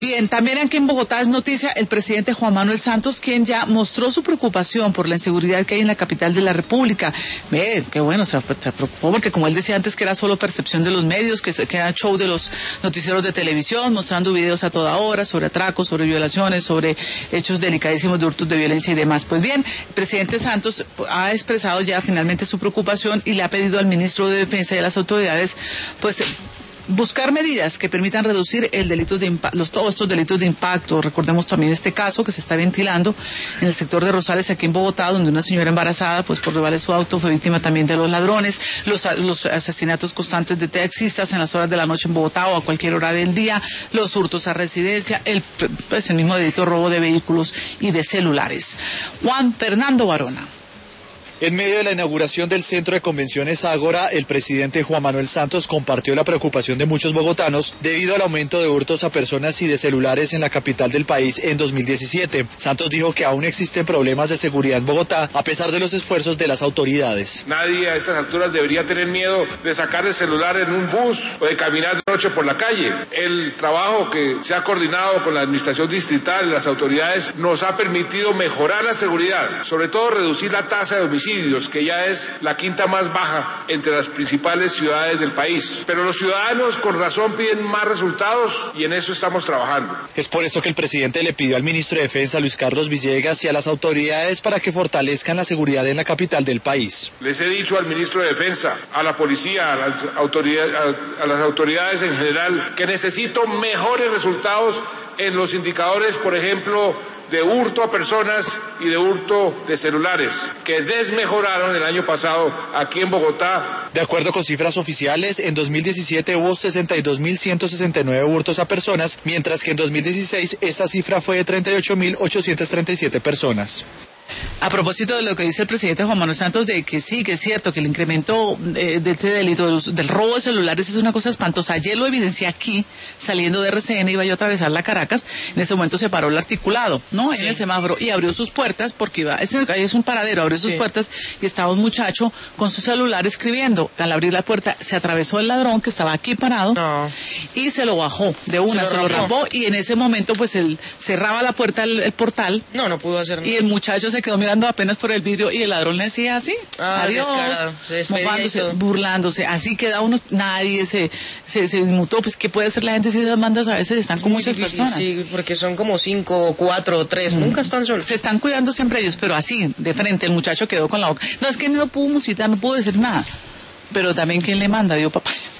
Bien, también aquí en Bogotá es noticia el presidente Juan Manuel Santos, quien ya mostró su preocupación por la inseguridad que hay en la capital de la República. Ve, qué bueno, se preocupó porque como él decía antes que era solo percepción de los medios, que era show de los noticieros de televisión, mostrando videos a toda hora sobre atracos, sobre violaciones, sobre hechos delicadísimos de hurtos de violencia y demás. Pues bien, el presidente Santos ha expresado ya finalmente su preocupación y le ha pedido al ministro de Defensa y a las autoridades, pues, buscar medidas que permitan reducir todos estos delitos de impacto. Recordemos también este caso que se está ventilando en el sector de Rosales, aquí en Bogotá, donde una señora embarazada, pues por robarle su auto, fue víctima también de los ladrones, los asesinatos constantes de taxistas en las horas de la noche en Bogotá o a cualquier hora del día, los hurtos a residencia, el mismo delito de robo de vehículos y de celulares. Juan Fernando Barona. En medio de la inauguración del Centro de Convenciones Ágora, el presidente Juan Manuel Santos compartió la preocupación de muchos bogotanos debido al aumento de hurtos a personas y de celulares en la capital del país en 2017. Santos dijo que aún existen problemas de seguridad en Bogotá, a pesar de los esfuerzos de las autoridades. Nadie a estas alturas debería tener miedo de sacar el celular en un bus o de caminar de noche por la calle. El trabajo que se ha coordinado con la administración distrital y las autoridades nos ha permitido mejorar la seguridad, sobre todo reducir la tasa de homicidios, que ya es la quinta más baja entre las principales ciudades del país. Pero los ciudadanos con razón piden más resultados y en eso estamos trabajando. Es por eso que el presidente le pidió al ministro de Defensa, Luis Carlos Villegas, y a las autoridades para que fortalezcan la seguridad en la capital del país. Les he dicho al ministro de Defensa, a la policía, a las autoridades en general, que necesito mejores resultados en los indicadores, por ejemplo, de hurto a personas y de hurto de celulares, que desmejoraron el año pasado aquí en Bogotá. De acuerdo con cifras oficiales, en 2017 hubo 62.169 hurtos a personas, mientras que en 2016 esta cifra fue de 38.837 personas. A propósito de lo que dice el presidente Juan Manuel Santos, de que sí, que es cierto que el incremento de este delito del robo de celulares es una cosa espantosa. Ayer lo evidencié aquí, saliendo de RCN, iba yo a atravesar la Caracas, en ese momento se paró el articulado, ¿no? Sí. En el semáforo, y abrió sus puertas, porque ahí es un paradero, abrió sus puertas, y estaba un muchacho con su celular escribiendo. Al abrir la puerta, se atravesó el ladrón, que estaba aquí parado, y se lo bajó de una, se lo rapó, y en ese momento, pues, él cerraba la puerta, el portal. No pudo hacer nada. Y el muchacho se quedó mirando apenas por el vidrio y el ladrón le decía así, adiós, mofándose, burlándose, así queda uno, nadie se inmutó. Pues ¿qué puede hacer la gente si esas bandas a veces están con muchas personas? Sí, porque son como 5, 4, 3, nunca están solos. Se están cuidando siempre ellos, pero así, de frente, el muchacho quedó con la boca. No, es que no pudo musitar, no pudo decir nada. Pero también, ¿quién le manda? Dio papaya.